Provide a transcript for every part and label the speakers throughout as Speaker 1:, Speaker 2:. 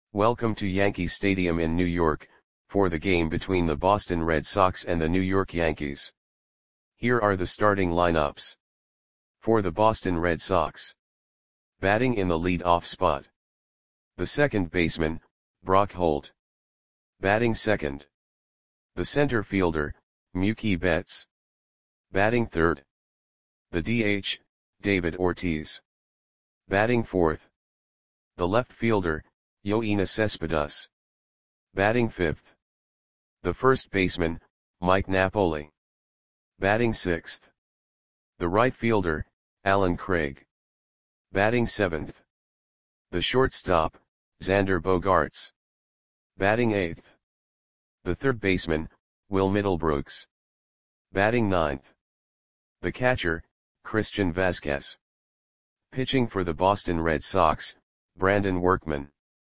Speaker 1: Welcome to Yankee Stadium in New York, for the game between the Boston Red Sox and the New York Yankees. Here are the starting lineups. For the Boston Red Sox. Batting in the lead-off spot. The second baseman, Brock Holt. Batting second. The center fielder, Mookie Betts. Batting third. The DH, David Ortiz. Batting fourth. The left fielder, Yoenis Cespedes. Batting fifth. The first baseman, Mike Napoli. Batting sixth. The right fielder, Allen Craig. Batting seventh. The shortstop, Xander Bogaerts. Batting eighth. The third baseman, Will Middlebrooks. Batting ninth. The catcher, Christian Vazquez. Pitching for the Boston Red Sox, Brandon Workman.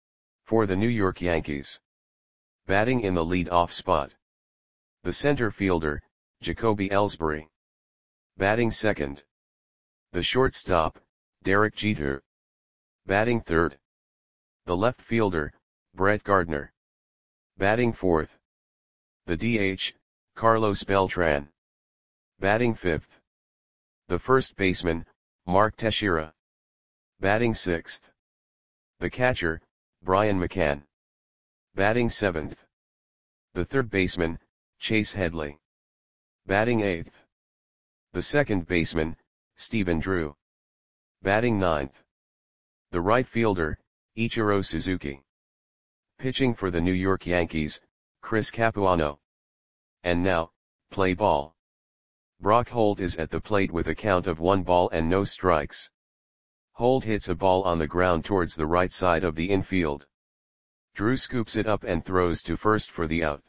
Speaker 1: For the New York Yankees. Batting in the lead-off spot. The center fielder, Jacoby Ellsbury. Batting second. The shortstop, Derek Jeter. Batting third. The left fielder, Brett Gardner. Batting fourth. The DH, Carlos Beltran. Batting fifth. The first baseman, Mark Teixeira. Batting sixth. The catcher, Brian McCann. Batting seventh. The third baseman, Chase Headley. Batting eighth. The second baseman, Stephen Drew. Batting ninth. The right fielder, Ichiro Suzuki. Pitching for the New York Yankees, Chris Capuano. And now, play ball. Brock Holt is at the plate with a count of 1 ball and no strikes. Holt hits a ball on the ground towards the right side of the infield. Drew scoops it up and throws to first for the out.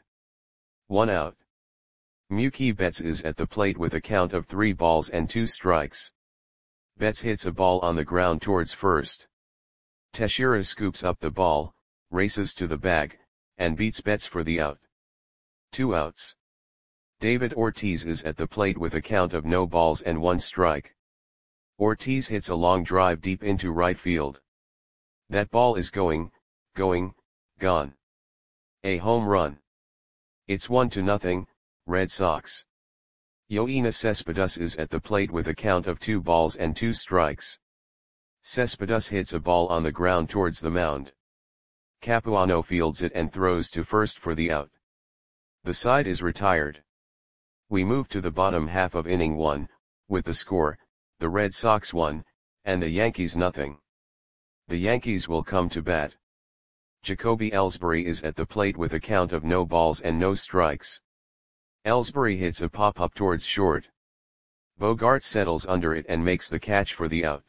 Speaker 1: 1 out. Mookie Betts is at the plate with a count of 3 balls and 2 strikes. Betts hits a ball on the ground towards first. Teixeira scoops up the ball, races to the bag, and beats Betts for the out. 2 outs. David Ortiz is at the plate with a count of no balls and 1 strike. Ortiz hits a long drive deep into right field. That ball is gone. A home run. It's 1-0, Red Sox. Yoenis Cespedes is at the plate with a count of 2 balls and 2 strikes. Cespedes hits a ball on the ground towards the mound. Capuano fields it and throws to first for the out. The side is retired. We move to the bottom half of inning 1, with the score, the Red Sox 1, and the Yankees 0. The Yankees will come to bat. Jacoby Ellsbury is at the plate with a count of no balls and no strikes. Ellsbury hits a pop-up towards short. Bogaerts settles under it and makes the catch for the out.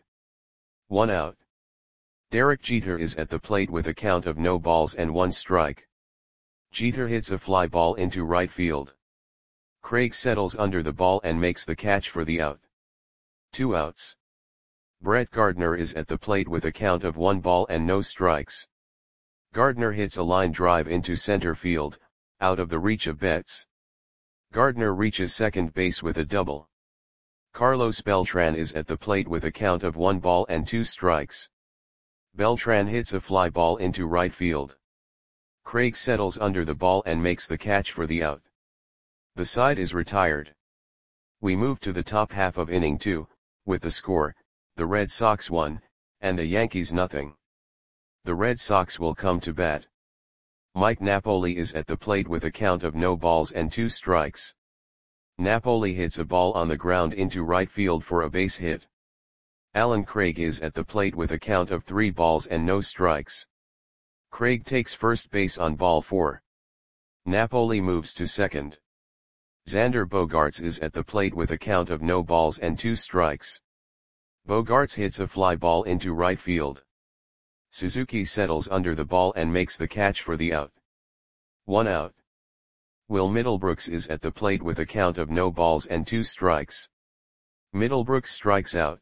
Speaker 1: 1 out. Derek Jeter is at the plate with a count of no balls and 1 strike. Jeter hits a fly ball into right field. Craig settles under the ball and makes the catch for the out. 2 outs. Brett Gardner is at the plate with a count of 1 ball and no strikes. Gardner hits a line drive into center field, out of the reach of Betts. Gardner reaches second base with a double. Carlos Beltran is at the plate with a count of 1 ball and 2 strikes. Beltran hits a fly ball into right field. Craig settles under the ball and makes the catch for the out. The side is retired. We move to the top half of inning 2, with the score, the Red Sox 1, and the Yankees 0. The Red Sox will come to bat. Mike Napoli is at the plate with a count of no balls and 2 strikes. Napoli hits a ball on the ground into right field for a base hit. Allen Craig is at the plate with a count of 3 balls and no strikes. Craig takes first base on ball 4. Napoli moves to second. Xander Bogaerts is at the plate with a count of no balls and 2 strikes. Bogaerts hits a fly ball into right field. Suzuki settles under the ball and makes the catch for the out. 1 out. Will Middlebrooks is at the plate with a count of no balls and 2 strikes. Middlebrooks strikes out.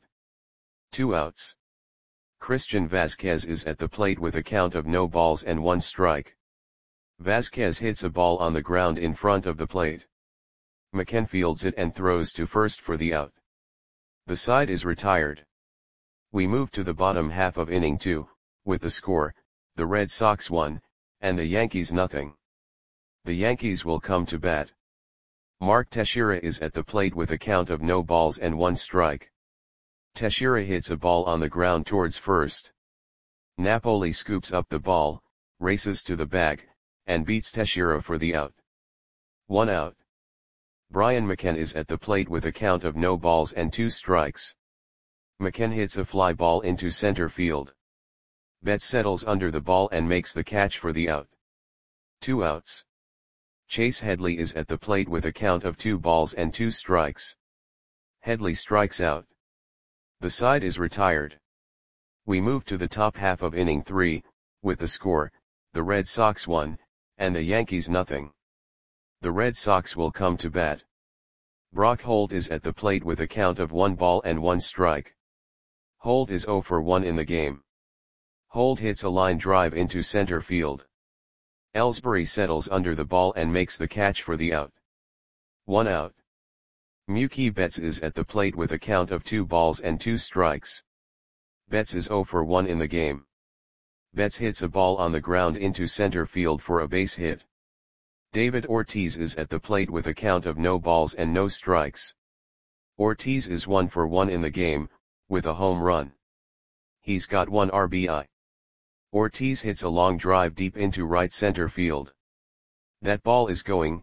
Speaker 1: 2 outs. Christian Vazquez is at the plate with a count of no balls and 1 strike. Vazquez hits a ball on the ground in front of the plate. McCann fields it and throws to first for the out. The side is retired. We move to the bottom half of inning 2, with the score, the Red Sox 1, and the Yankees nothing. The Yankees will come to bat. Mark Teixeira is at the plate with a count of no balls and 1 strike. Teixeira hits a ball on the ground towards first. Napoli scoops up the ball, races to the bag, and beats Teixeira for the out. 1 out. Brian McCann is at the plate with a count of no balls and 2 strikes. McCann hits a fly ball into center field. Betts settles under the ball and makes the catch for the out. 2 outs. Chase Headley is at the plate with a count of 2 balls and 2 strikes. Headley strikes out. The side is retired. We move to the top half of inning 3, with the score, the Red Sox 1, and the Yankees nothing. The Red Sox will come to bat. Brock Holt is at the plate with a count of 1 ball and 1 strike. Holt is 0 for 1 in the game. Holt hits a line drive into center field. Ellsbury settles under the ball and makes the catch for the out. 1 out. Mookie Betts is at the plate with a count of 2 balls and 2 strikes. Betts is 0 for 1 in the game. Betts hits a ball on the ground into center field for a base hit. David Ortiz is at the plate with a count of no balls and no strikes. Ortiz is 1 for 1 in the game, with a home run. He's got 1 RBI. Ortiz hits a long drive deep into right center field. That ball is gone.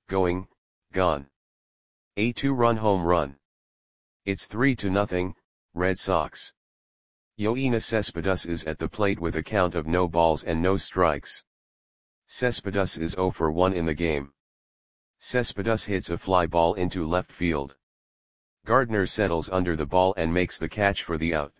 Speaker 1: A 2-run home run. It's 3-0, Red Sox. Yoenis Cespedes is at the plate with a count of no balls and no strikes. Cespedes is 0 for 1 in the game. Cespedes hits a fly ball into left field. Gardner settles under the ball and makes the catch for the out.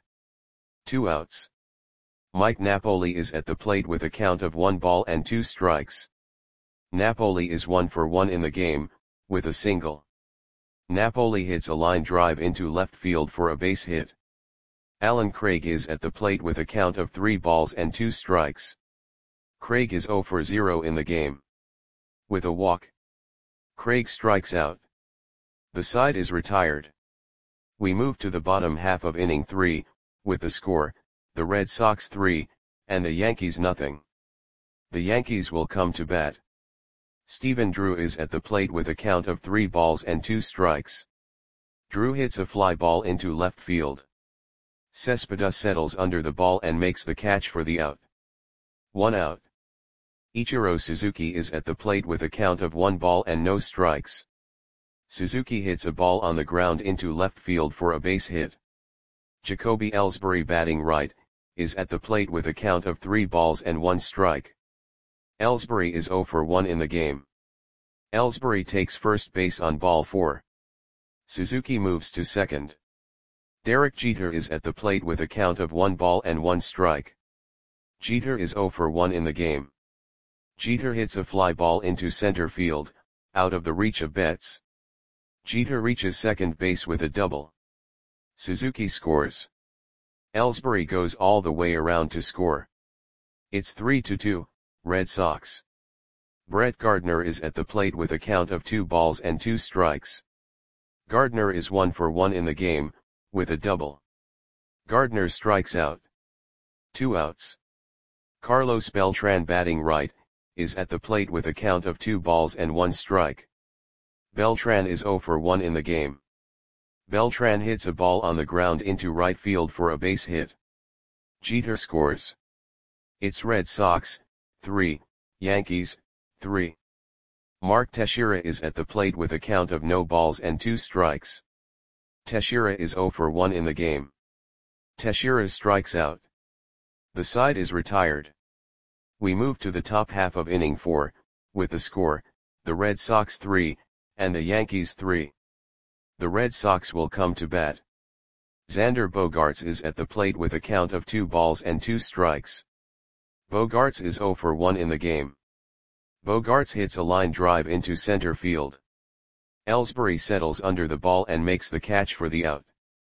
Speaker 1: 2 outs. Mike Napoli is at the plate with a count of 1 ball and 2 strikes. Napoli is 1 for 1 in the game, with a single. Napoli hits a line drive into left field for a base hit. Alan Craig is at the plate with a count of 3 balls and 2 strikes. Craig is 0 for 0 in the game. With a walk, Craig strikes out. The side is retired. We move to the bottom half of inning 3, with the score, the Red Sox 3, and the Yankees nothing. The Yankees will come to bat. Stephen Drew is at the plate with a count of 3 balls and 2 strikes. Drew hits a fly ball into left field. Cespedes settles under the ball and makes the catch for the out. 1 out. Ichiro Suzuki is at the plate with a count of 1 ball and no strikes. Suzuki hits a ball on the ground into left field for a base hit. Jacoby Ellsbury, batting right, is at the plate with a count of 3 balls and 1 strike. Ellsbury is 0 for 1 in the game. Ellsbury takes first base on ball 4. Suzuki moves to second. Derek Jeter is at the plate with a count of 1 ball and 1 strike. Jeter is 0 for 1 in the game. Jeter hits a fly ball into center field, out of the reach of Betts. Jeter reaches second base with a double. Suzuki scores. Ellsbury goes all the way around to score. It's 3-2, Red Sox. Brett Gardner is at the plate with a count of 2 balls and 2 strikes. Gardner is 1 for 1 in the game, with a double. Gardner strikes out. 2 outs. Carlos Beltran, batting right, is at the plate with a count of 2 balls and 1 strike. Beltran is 0 for 1 in the game. Beltran hits a ball on the ground into right field for a base hit. Jeter scores. It's Red Sox 3, Yankees 3. Mark Teixeira is at the plate with a count of no balls and 2 strikes. Teixeira is 0 for 1 in the game. Teixeira strikes out. The side is retired. We move to the top half of inning 4, with the score, the Red Sox 3, and the Yankees 3. The Red Sox will come to bat. Xander Bogaerts is at the plate with a count of 2 balls and 2 strikes. Bogaerts is 0 for 1 in the game. Bogaerts hits a line drive into center field. Ellsbury settles under the ball and makes the catch for the out.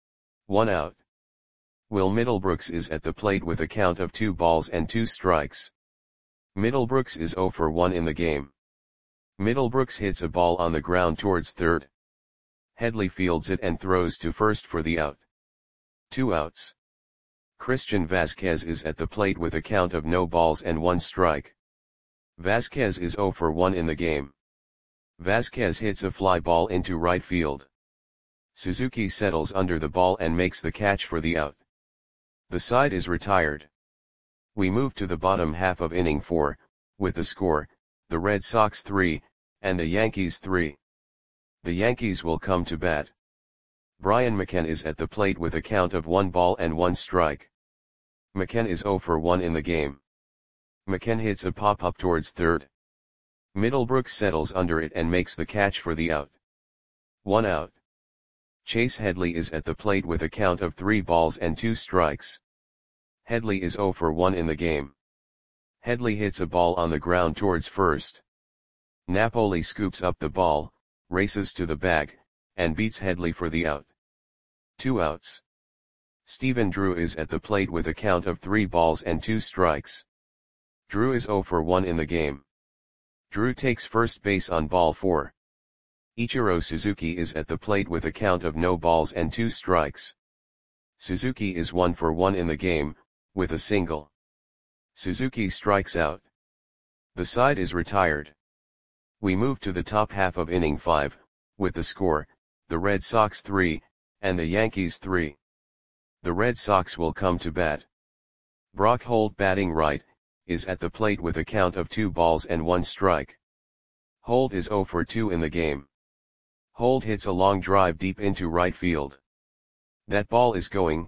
Speaker 1: 1 out. Will Middlebrooks is at the plate with a count of 2 balls and 2 strikes. Middlebrooks is 0 for 1 in the game. Middlebrooks hits a ball on the ground towards third. Headley fields it and throws to first for the out. 2 outs. Christian Vasquez is at the plate with a count of no balls and 1 strike. Vasquez is 0 for 1 in the game. Vasquez hits a fly ball into right field. Suzuki settles under the ball and makes the catch for the out. The side is retired. We move to the bottom half of inning 4, with the score, the Red Sox 3, and the Yankees 3. The Yankees will come to bat. Brian McCann is at the plate with a count of 1 ball and 1 strike. McCann is 0 for 1 in the game. McCann hits a pop-up towards third. Middlebrook settles under it and makes the catch for the out. 1 out. Chase Headley is at the plate with a count of 3 balls and 2 strikes. Headley is 0 for 1 in the game. Headley hits a ball on the ground towards first. Napoli scoops up the ball, races to the bag, and beats Headley for the out. 2 outs. Stephen Drew is at the plate with a count of 3 balls and 2 strikes. Drew is 0 for 1 in the game. Drew takes first base on ball 4. Ichiro Suzuki is at the plate with a count of no balls and 2 strikes. Suzuki is 1 for 1 in the game, with a single. Suzuki strikes out. The side is retired. We move to the top half of inning 5, with the score, the Red Sox 3, and the Yankees 3. The Red Sox will come to bat. Brock Holt, batting right, is at the plate with a count of 2 balls and 1 strike. Holt is 0 for 2 in the game. Holt hits a long drive deep into right field. That ball is gone.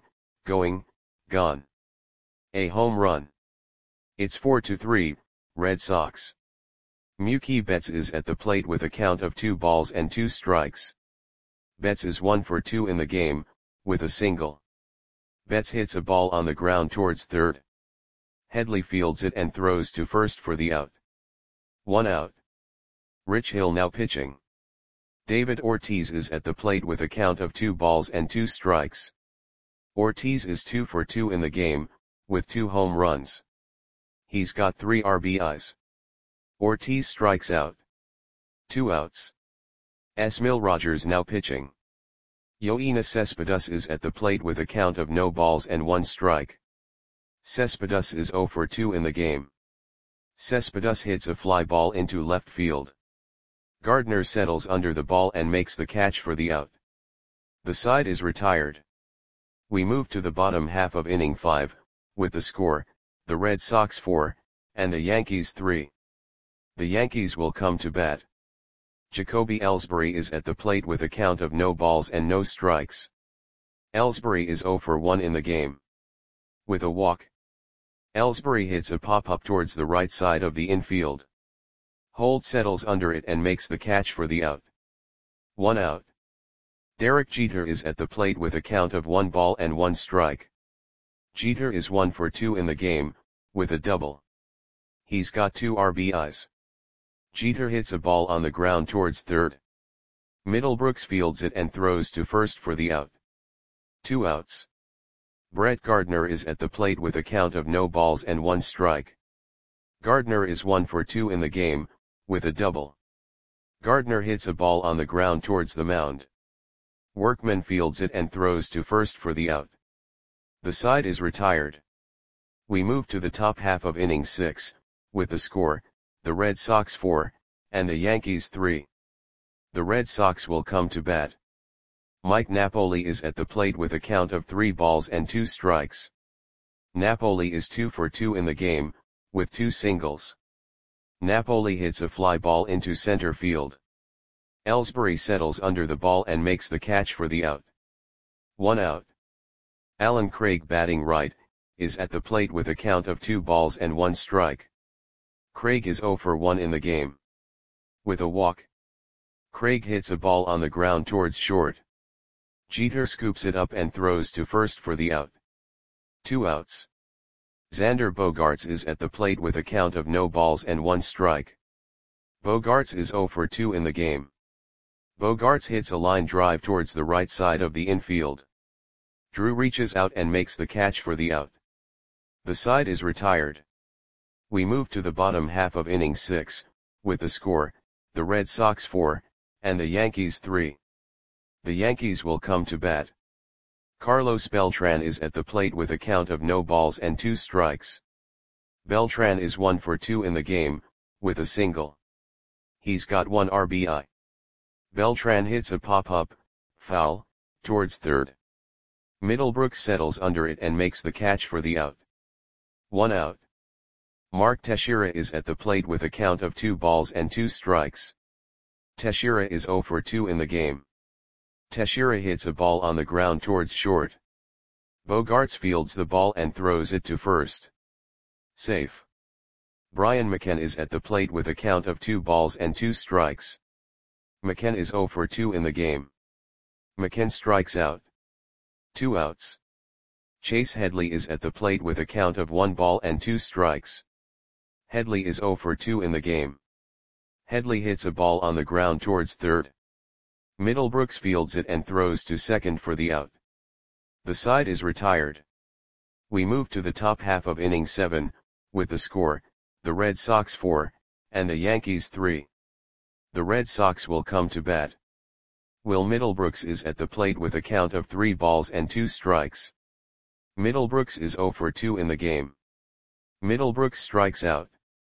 Speaker 1: A home run. It's 4-3, Red Sox. Mookie Betts is at the plate with a count of 2 balls and 2 strikes. Betts is 1 for 2 in the game, with a single. Betts hits a ball on the ground towards third. Headley fields it and throws to first for the out. 1 out. Rich Hill now pitching. David Ortiz is at the plate with a count of 2 balls and 2 strikes. Ortiz is 2 for 2 in the game, with 2 home runs. He's got 3 RBIs. Ortiz strikes out. 2 outs. Esmil Rogers now pitching. Yoenis Cespedes is at the plate with a count of no balls and 1 strike. Cespedes is 0 for 2 in the game. Cespedes hits a fly ball into left field. Gardner settles under the ball and makes the catch for the out. The side is retired. We move to the bottom half of inning 5, with the score, the Red Sox 4, and the Yankees 3. The Yankees will come to bat. Jacoby Ellsbury is at the plate with a count of no balls and no strikes. Ellsbury is 0 for 1 in the game. With a walk. Ellsbury hits a pop-up towards the right side of the infield. Holt settles under it and makes the catch for the out. 1 out. Derek Jeter is at the plate with a count of 1 ball and 1 strike. Jeter is 1 for 2 in the game, with a double. He's got 2 RBIs. Jeter hits a ball on the ground towards third. Middlebrooks fields it and throws to first for the out. 2 outs. Brett Gardner is at the plate with a count of no balls and 1 strike. Gardner is 1 for 2 in the game, with a double. Gardner hits a ball on the ground towards the mound. Workman fields it and throws to first for the out. The side is retired. We move to the top half of inning 6, with the score, the Red Sox 4, and the Yankees 3. The Red Sox will come to bat. Mike Napoli is at the plate with a count of 3 balls and 2 strikes. Napoli is 2 for 2 in the game, with 2 singles. Napoli hits a fly ball into center field. Ellsbury settles under the ball and makes the catch for the out. 1 out. Alan Craig, batting right, is at the plate with a count of 2 balls and 1 strike. Craig is 0 for 1 in the game. With a walk. Craig hits a ball on the ground towards short. Jeter scoops it up and throws to first for the out. 2 outs. Xander Bogaerts is at the plate with a count of no balls and 1 strike. Bogaerts is 0 for 2 in the game. Bogaerts hits a line drive towards the right side of the infield. Drew reaches out and makes the catch for the out. The side is retired. We move to the bottom half of inning 6, with the score, the Red Sox 4, and the Yankees 3. The Yankees will come to bat. Carlos Beltran is at the plate with a count of no balls and 2 strikes. Beltran is 1 for 2 in the game, with a single. He's got 1 RBI. Beltran hits a pop-up, foul, towards third. Middlebrooks settles under it and makes the catch for the out. 1 out. Mark Teixeira is at the plate with a count of 2 balls and 2 strikes. Teixeira is 0 for 2 in the game. Teixeira hits a ball on the ground towards short. Bogaerts fields the ball and throws it to first. Safe. Brian McCann is at the plate with a count of 2 balls and 2 strikes. McCann is 0 for 2 in the game. McCann strikes out. 2 outs. Chase Headley is at the plate with a count of 1 ball and 2 strikes. Headley is 0 for 2 in the game. Headley hits a ball on the ground towards third. Middlebrooks fields it and throws to second for the out. The side is retired. We move to the top half of inning 7, with the score, the Red Sox 4, and the Yankees 3. The Red Sox will come to bat. Will Middlebrooks is at the plate with a count of 3 balls and 2 strikes. Middlebrooks is 0 for 2 in the game. Middlebrooks strikes out.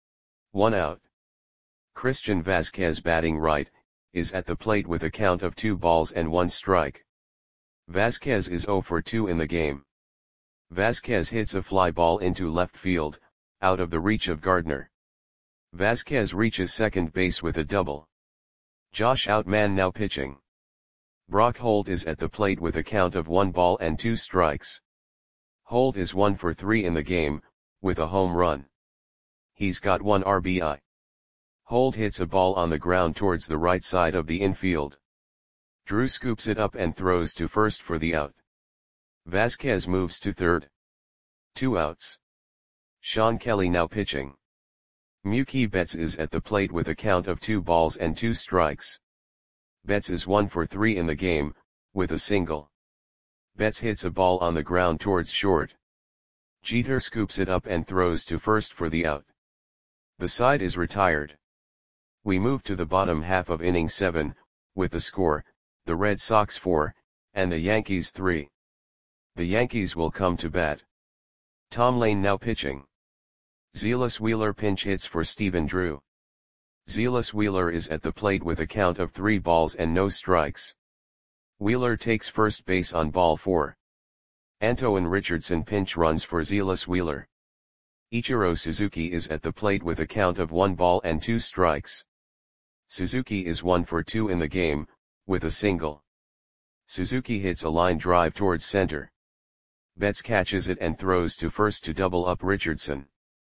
Speaker 1: 1 out. Christian Vazquez batting right, is at the plate with a count of 2 balls and 1 strike. Vazquez is 0 for 2 in the game. Vazquez hits a fly ball into left field, out of the reach of Gardner. Vazquez reaches second base with a double. Josh Outman now pitching. Brock Holt is at the plate with a count of 1 ball and 2 strikes. Holt is 1 for 3 in the game, with a home run. He's got 1 RBI. Holt hits a ball on the ground towards the right side of the infield. Drew scoops it up and throws to first for the out. Vazquez moves to third. 2 outs. Sean Kelly now pitching. Mookie Betts is at the plate with a count of 2 balls and 2 strikes. Betts is 1 for 3 in the game, with a single. Betts hits a ball on the ground towards short. Jeter scoops it up and throws to first for the out. The side is retired. We move to the bottom half of inning 7, with the score, the Red Sox 4, and the Yankees 3. The Yankees will come to bat. Tom Lane now pitching. Zealous Wheeler pinch hits for Stephen Drew. Zealous Wheeler is at the plate with a count of 3 balls and no strikes. Wheeler takes first base on ball 4. Antoine Richardson pinch runs for Zealous Wheeler. Ichiro Suzuki is at the plate with a count of 1 ball and 2 strikes. Suzuki is 1 for 2 in the game, with a single. Suzuki hits a line drive towards center. Betts catches it and throws to first to double up Richardson.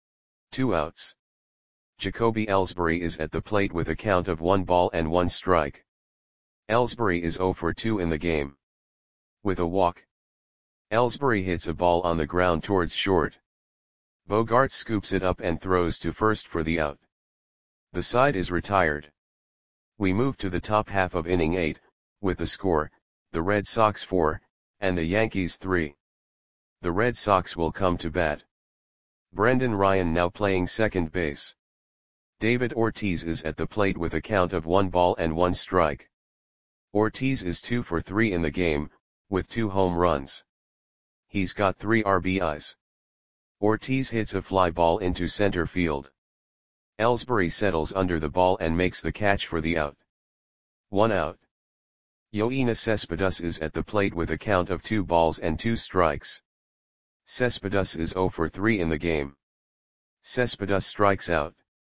Speaker 1: 2 outs. Jacoby Ellsbury is at the plate with a count of 1 ball and 1 strike. Ellsbury is 0 for 2 in the game. With a walk. Ellsbury hits a ball on the ground towards short. Bogaerts scoops it up and throws to first for the out. The side is retired. We move to the top half of inning 8, with the score, the Red Sox 4, and the Yankees 3. The Red Sox will come to bat. Brendan Ryan now playing second base. David Ortiz is at the plate with a count of 1 ball and 1 strike. Ortiz is 2 for 3 in the game, with 2 home runs. He's got 3 RBIs. Ortiz hits a fly ball into center field. Ellsbury settles under the ball and makes the catch for the out. 1 out. Yoenis Cespedes is at the plate with a count of 2 balls and 2 strikes. Cespedes is 0 for 3 in the game. Cespedes strikes out.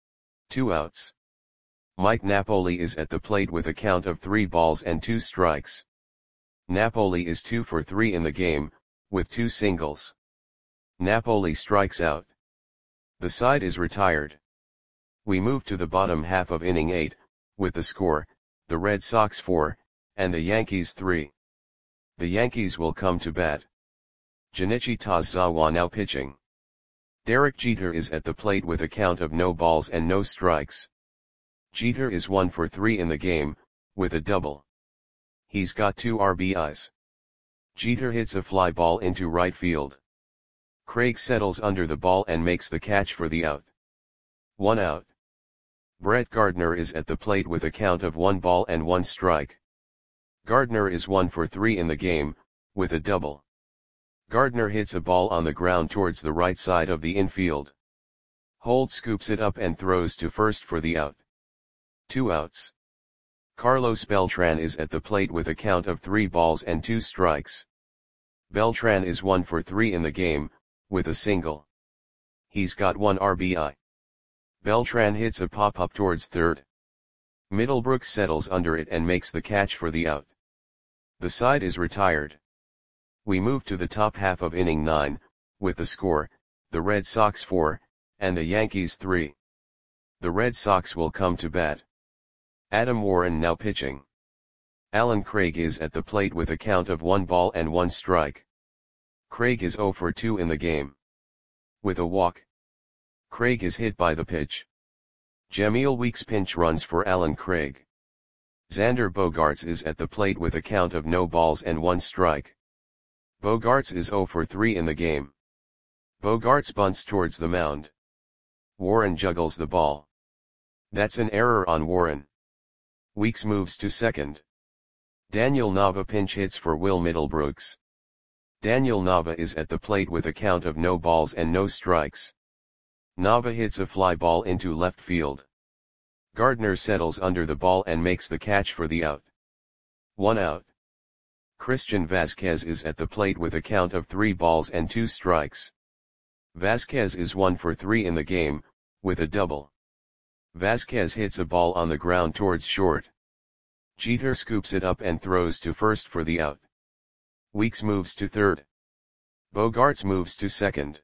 Speaker 1: 2 outs. Mike Napoli is at the plate with a count of 3 balls and 2 strikes. Napoli is 2 for 3 in the game, with 2 singles. Napoli strikes out. The side is retired. We move to the bottom half of inning 8, with the score, the Red Sox 4, and the Yankees 3. The Yankees will come to bat. Junichi Tazawa now pitching. Derek Jeter is at the plate with a count of no balls and no strikes. Jeter is 1 for 3 in the game, with a double. He's got 2 RBIs. Jeter hits a fly ball into right field. Craig settles under the ball and makes the catch for the out. 1 out. Brett Gardner is at the plate with a count of 1 ball and 1 strike. Gardner is 1 for 3 in the game, with a double. Gardner hits a ball on the ground towards the right side of the infield. Holt scoops it up and throws to first for the out. 2 outs. Carlos Beltran is at the plate with a count of 3 balls and 2 strikes. Beltran is 1 for 3 in the game, with a single. He's got 1 RBI. Beltran hits a pop-up towards third. Middlebrooks settles under it and makes the catch for the out. The side is retired. We move to the top half of inning 9, with the score, the Red Sox 4, and the Yankees 3. The Red Sox will come to bat. Adam Warren now pitching. Alan Craig is at the plate with a count of 1 ball and 1 strike. Craig is 0 for 2 in the game. With a walk. Craig is hit by the pitch. Jamil Weeks pinch runs for Alan Craig. Xander Bogaerts is at the plate with a count of no balls and 1 strike. Bogaerts is 0 for 3 in the game. Bogaerts bunts towards the mound. Warren juggles the ball. That's an error on Warren. Weeks moves to second. Daniel Nava pinch hits for Will Middlebrooks. Daniel Nava is at the plate with a count of no balls and no strikes. Nava hits a fly ball into left field. Gardner settles under the ball and makes the catch for the out. 1 out. Christian Vasquez is at the plate with a count of 3 balls and 2 strikes. Vasquez is 1 for 3 in the game, with a double. Vasquez hits a ball on the ground towards short. Jeter scoops it up and throws to first for the out. Weeks moves to third. Bogaerts moves to second.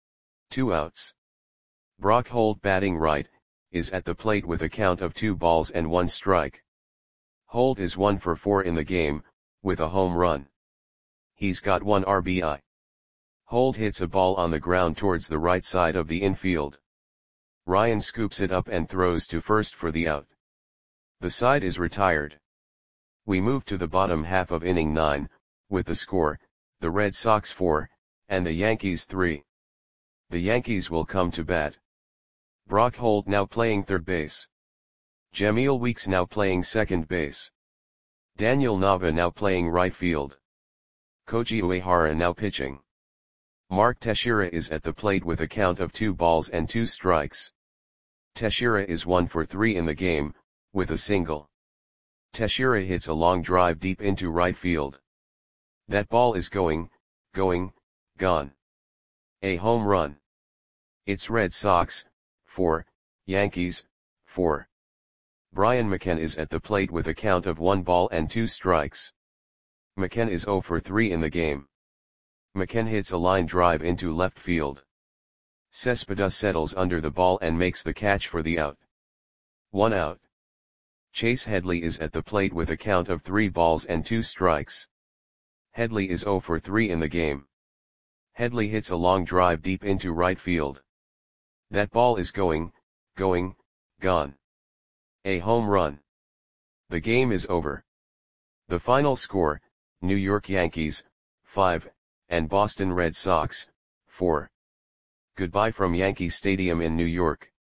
Speaker 1: 2 outs. Brock Holt batting right, is at the plate with a count of 2 balls and 1 strike. Holt is 1 for 4 in the game, with a home run. He's got 1 RBI. Holt hits a ball on the ground towards the right side of the infield. Ryan scoops it up and throws to first for the out. The side is retired. We move to the bottom half of inning 9, with the score, the Red Sox 4, and the Yankees 3. The Yankees will come to bat. Brock Holt now playing third base. Jamil Weeks now playing second base. Daniel Nava now playing right field. Koji Uehara now pitching. Mark Teixeira is at the plate with a count of 2 balls and 2 strikes. Teixeira is 1 for 3 in the game, with a single. Teixeira hits a long drive deep into right field. That ball is going, gone. A home run. It's Red Sox 4, Yankees 4. Brian McCann is at the plate with a count of 1 ball and 2 strikes. McCann is 0 for 3 in the game. McCann hits a line drive into left field. Cespedes settles under the ball and makes the catch for the out. 1 out. Chase Headley is at the plate with a count of 3 balls and 2 strikes. Headley is 0 for 3 in the game. Headley hits a long drive deep into right field. That ball is going, gone. A home run. The game is over. The final score, New York Yankees 5, and Boston Red Sox 4. Goodbye from Yankee Stadium in New York.